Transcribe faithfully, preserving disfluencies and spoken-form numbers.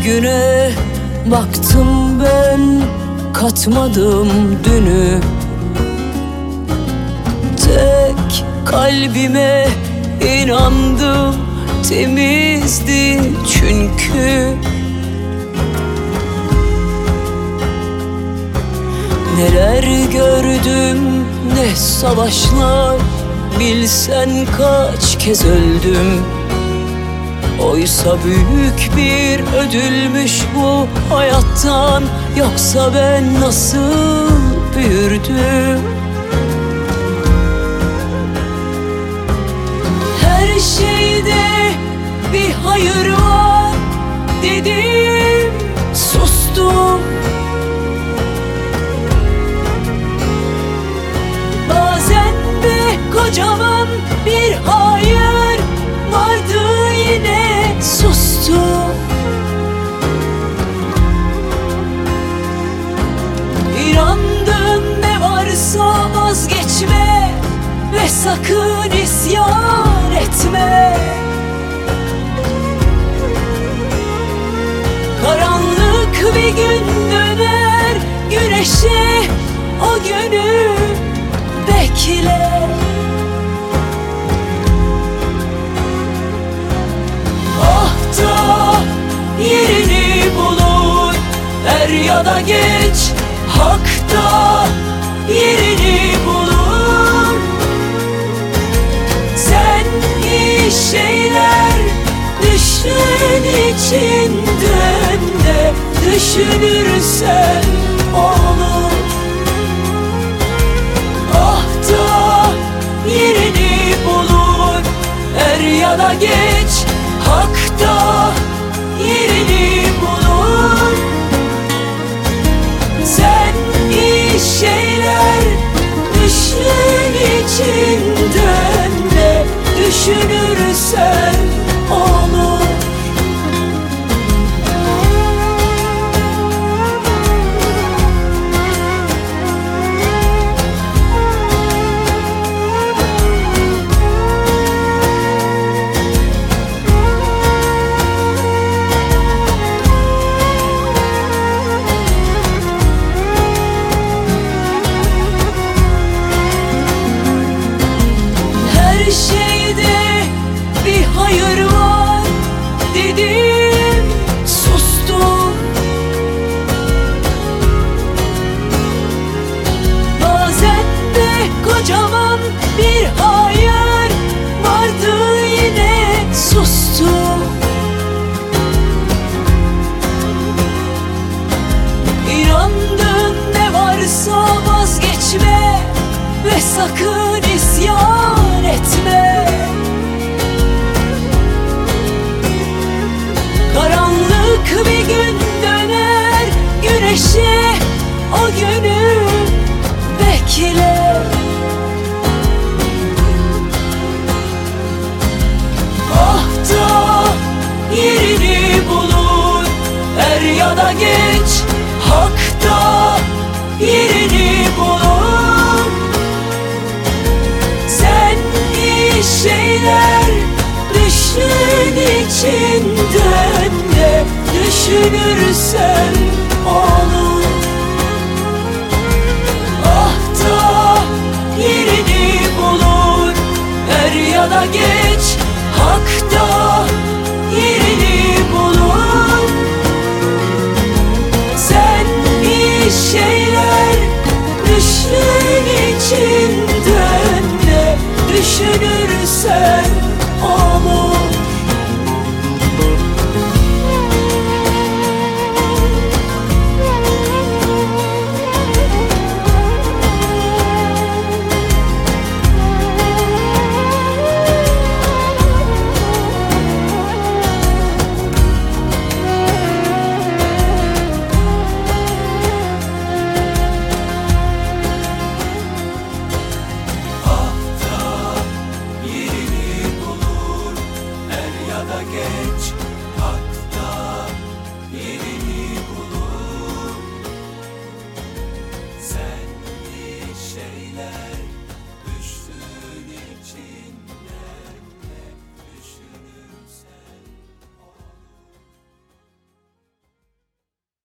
Bugüne baktım ben, katmadım dünü. Tek kalbime inandım, temizdi çünkü. Neler gördüm, ne savaşlar, bilsen kaç kez öldüm. Oysa büyük bir ödülmüş bu hayattan, yoksa ben nasıl büyürdüm? Her şeyde bir hayır var dedim, sustum. Bazen de kocaman bir hayır vardı, yine sustum. İnandın, ne varsa vazgeçme ve sakın isyan etme. Karanlık bir gün döner güneşe, o günü bekle. Ah da yerini bulur, er ya da geç, hak da yerini bulur. Sen iyi şeyler düşün içinden de, düşünürsen olur. Ah da yerini bulur, er ya da geç, hak da yerini bulur. Sen iyi şeyler düşün içinden de, düşünürsen olur. Her şeyde bir hayır var dedim, sustum. Bazen de kocaman bir hayır vardı, yine sustum. İnandın, ne varsa vazgeçme ve sakın isyan etme. Karanlık bir gün döner güneşe, o günü bekle. Ah da yerini bulur, er ya da geç, hak da yerini bulur. Sen iyi şeyler düşün içinden de, düşünürsen olur. Ah da yerini bulur, er ya da geç, hak da yerini bulur. Sen iyi şeyler düşün içinden de, düşünürsen olur. ya da geç